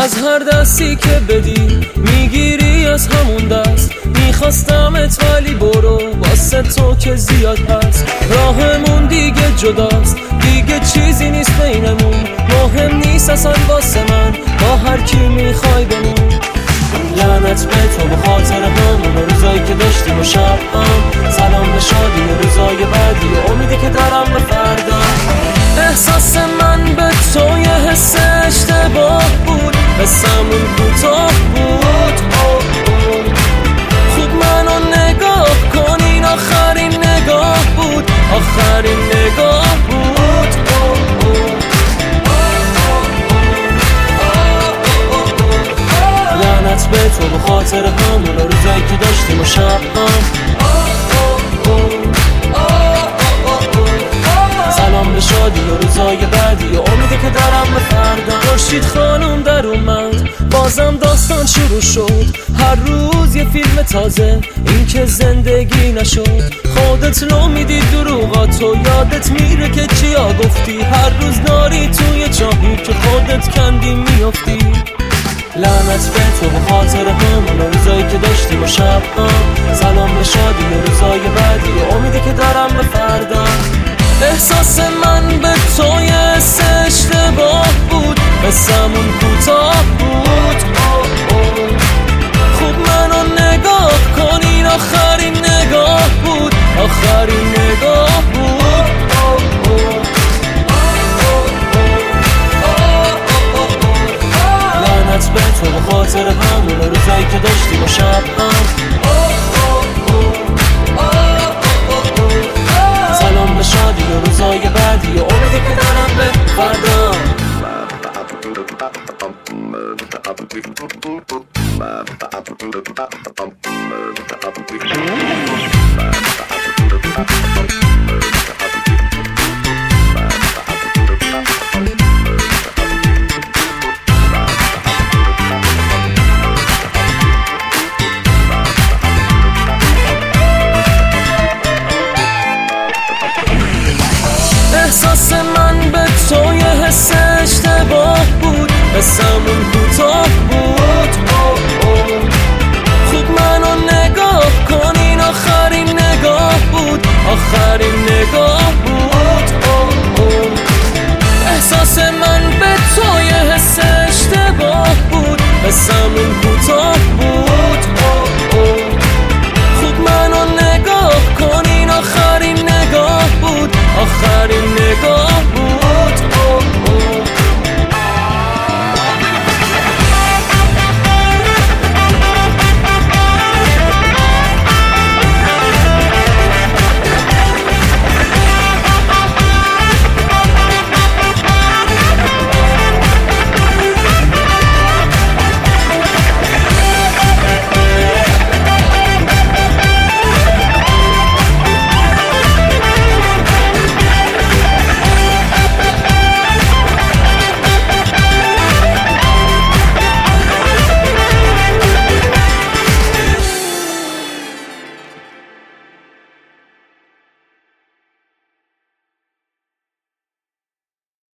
از هر دستی که بدی میگیری از همون دست. میخواستمت ولی برو واسه تو که زیاد هست. راهمون دیگه جداست، دیگه چیزی نیست بینمون. مهم نیست اصلا واسه من با هر کی میخوای بمون. لعنت به تو به خاطر همون روزایی که داشتیم و شب هم. سلام به شادی روزای بعدی و امیدی که دارم به فردا. احساس من به تو یه حس اشتباه بود، حسمون کوتاه بود. خوب منو نگاه کن، این آخرین نگاه بود، آخرین نگاه بود. لعنت به تو به خاطر همون روزایی که داشتیم و شب هم. سلام به شادی و روزای بعدی و امیدی که دارم به فردا. خورشید خانم در اومد، بازم داستان شروع شد. هر روز یه فیلم تازه، این که زندگی نشد. خودت رو میدی دروغاتو، یادت میره که چیا گفتی. هر روز داری توی جایی که خودت کندی میافتی. لعنت به تو به خاطر همون روزایی که داشتیم و شب هم. سلام به شادی و روزای بعدی و امیدی که دارم به فردا. احساس من به تو یه حس اشتباه بود، حسمون کوتاه بود. خوب منو نگاه کن، این آخرین نگاه بود، آخرین نگاه بود. لعنت به تو به خاطر همون روزایی که داشتیم و شب هم. سلام به شادی و روزای بعدی و امیدی که دارم به فردا.